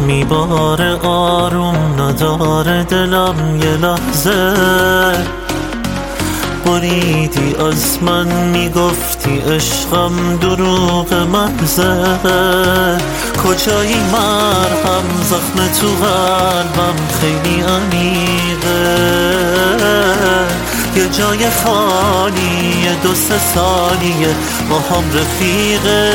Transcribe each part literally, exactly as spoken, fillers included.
میباره آروم نداره دلم یه لحظه بریدی از من میگفتی عشقم دروغ محضه کجایی مرهم زخم تو قلبم خیلی عمیقه یه جای خالی دو سه سالیه با هم رفیقه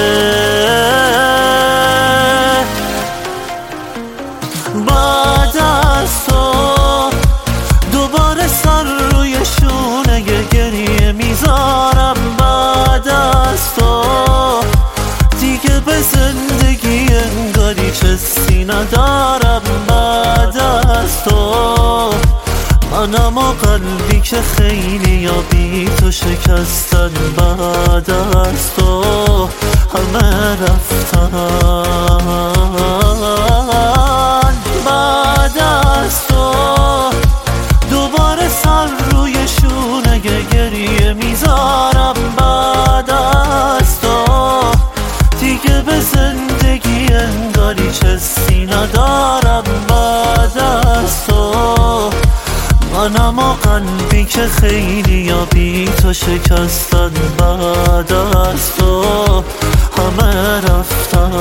بعد از تو دوباره سر روی شونه گریه میذارم بعد از تو دیگه به زندگی انگاری چیزی ندارم بعد از تو منم و قلبی که خیلی یا بی تو شکستن بعد از تو همه رفتن بعد از تو دوباره سر روی شونه گریه میذارم بعد از تو دیگه به زندگی انگاری چیزی ندارم بعد از تو منم و قلبی که خیلی یا بی تو شکستن بعد از تو همه رفتن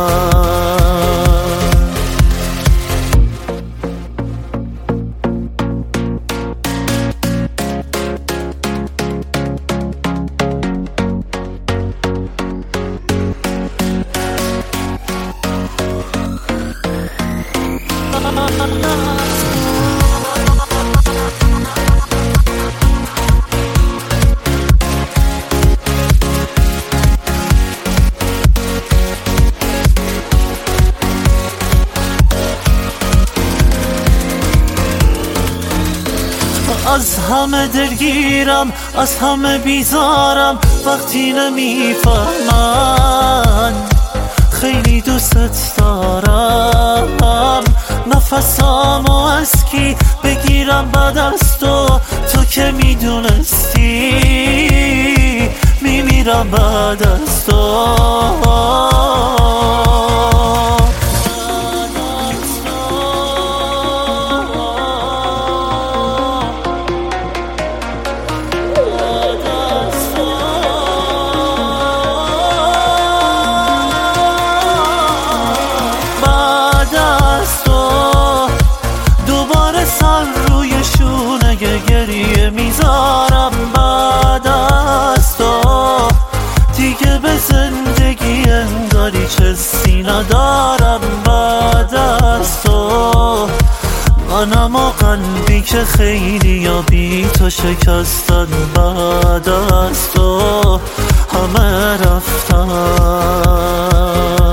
از همه دلگیرم از همه بیزارم وقتی نمیفهمن خیلی دوست دارم نفسامو از کی بگیرم بعد از تو تو که میدونستی میمیرم بعد از تو گریه میذارم بعد از تو دیگه به زندگی انگاری چیزی ندارم بعد از تو منم و قلبی که خیلی یا بی تو شکستن بعد از تو همه رفتن